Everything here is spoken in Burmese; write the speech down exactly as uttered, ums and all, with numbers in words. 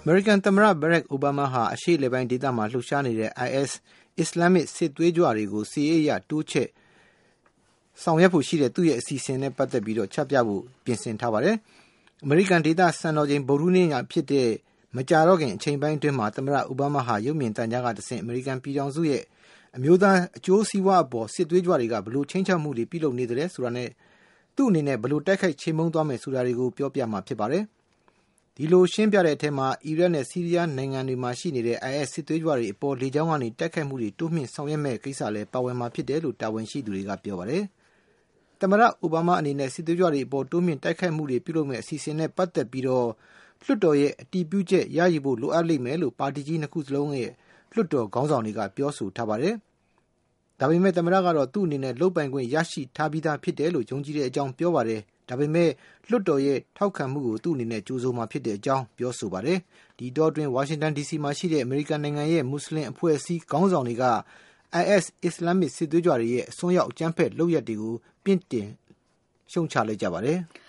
American သမ္မတ Barack Obama ဟာအရှေ့အလယ်ပိုင်းဒေသမှာလှုပ်ရှားနေတဲ့ I S အစ္စလာမစ်စစ်သွေးကြွတွေကိုစစ်ရေးအရတိုးချဲ့ဆောင်ရွက်ဖို့ရှိတဲ့သူ့ရဲ့အစီအစဉ်နဲ့ပတ်သက်ပြီးတော့ချပြဖို့ပြင်ဆင်ထားပါတယ်။ American ဒေသစံတော်ချိန်ဗုဒ္ဓဟူးနေ့ညဖြစ်တဲ့မကြာတော့ခင်အချိန်ပိုင်းအတွင်းမှာသမ္မတ Obama ဟာရုပ်မြင်သံကြားကတဆင့် American ပြည်ထောင်စုရဲ့အမျိုးသားအကျိုးစီးပွားအပေါ်စစ်သွေးကြွတွေကဘလို့ချင်းချောက်မှုတွေပြုလုပ်နေတယ်ဆိုတာနဲ့သူ့အနေနဲ့ဘလို့တိုက်ခိုက်ချေမှုန်းသွားမယ်ဆိုတာတွေကိုပြောပြမှာဖြစ်ပါတယ်။ဒီလိုရှင်းပြတဲ့အထက်မှာအီရတ်နဲ့ဆီးရီးယားနိုင်ငံတွေမှာရှိနေတဲ့ I S စစ်သွေးကြွတွေအပေါ်လေကြောင်းကနေတိုက်ခိုက်မှုတွေတိုးမြင့်ဆောင်ရွက်မဲ့ကိစ္စလည်းပါဝင်မှာဖြစ်တယ်လို့တာဝန်ရှိသူတွေကပြောပါတယ်။သမ္မတအိုဘားမားအနေနဲ့စစ်သွေးကြွတွေအပေါ်တိုးမြင့်တိုက်ခိုက်မှုတွေပြုလုပ်မဲ့အစီအစဉ်နဲ့ပတ်သက်ပြီးတော့လွှတ်တော်ရဲ့အတည်ပြုချက်ရယူဖို့လိုအပ်လိမ့်မယ်လို့ပါတီကြီးနှစ်ခုစလုံးရဲ့လွှတ်တော်ခေါင်းဆောင်တွေကပြောဆိုထားပါတယ်။ဒါပေမဲ့သမ္မတကတော့သူ့အနေနဲ့လုပ်ပိုင်ခွင့်ရရှိထားပြီးသားဖြစ်တယ်လို့ယုံကြည်တဲ့အကြောင်းပြောပါတယ်။ဒါပေမဲ့လွှတ်တော်ရဲ့ထောက်ခံမှုကိုသူ့အနေနဲ့ကြိုးဆိုမှာဖြစ်တဲ့အကြောင်းပြောဆိုပါတယ်။ဒီတော့တွင်ဝါရှင်တန် ဒီ စီ မှာရှိတဲ့အမေရိကန်နိုင်ငံရဲ့မွတ်စလင်အဖွဲ့အစည်းခေါင်းဆောင်တွေက I S အစ္စလာမစ်စစ်သွေးကြွတွေရဲ့အစွန်းရောက်အကြမ်းဖက်လုပ်ရပ်တွေကိုပြစ်တင်ရှုံချလိုက်ကြပါတယ်။